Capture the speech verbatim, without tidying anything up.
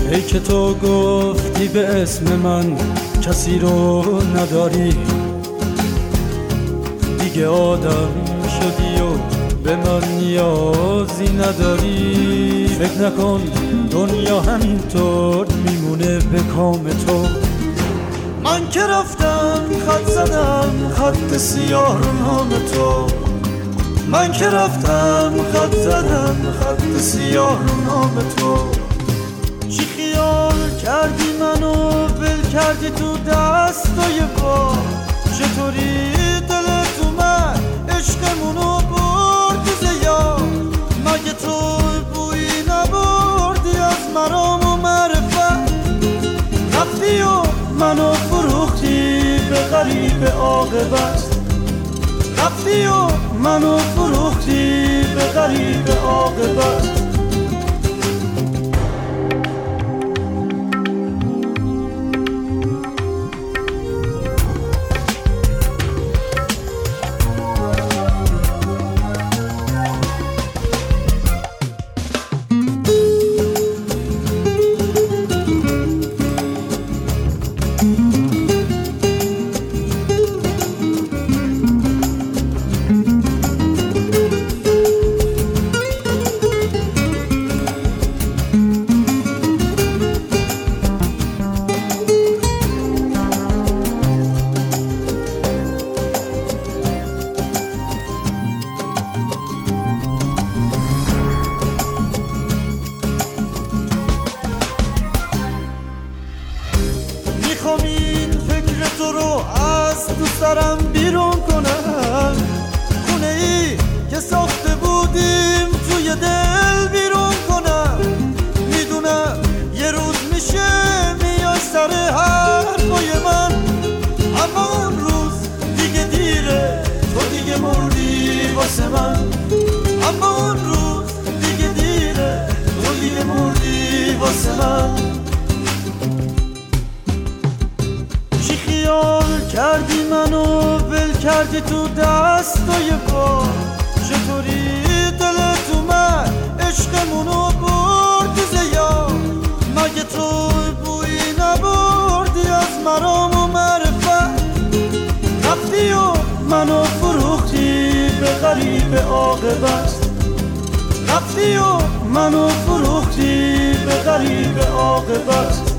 ای که تو گفتی به اسم من کسی رو نداری، دیگه آدم شدی و به من نیازی نداری. فکر نکن دنیا همینطور میمونه به کام تو. من که رفتم خط زدم خط سیاه رو نام تو. من که رفتم خط زدم خط سیاه رو نام تو. چی خیال کردی منو ول کردی تو دستای با؟ چطوری دلت اومد عشقمونو بردی زیا؟ مگه تو بویی نبردی از مرام و معرفت؟ رفتی و منو فروختی به غریب عاقبت. رفتی و منو فروختی به غریب عاقبت. میخوام این فکر تو رو از دوست دارم بیرون کنم. خونه ای که ساخته بودیم توی دل بیرون کنم. میدونم یه روز میشه میای سر حرفای من، اما اون روز دیگه دیره، تو دیگه مردی واسه من. اما اون روز دیگه دیره، تو دیگه مردی واسه من. خیال کردی منو ول کردی تو دستای با؟ چطوری دلت اومد عشقمونو بردی زیا؟ مگه تو بویی نبردی از مرام و معرفت؟ رفتی و منو فروختی به غریب عاقبت. رفتی و منو فروختی به غریب عاقبت.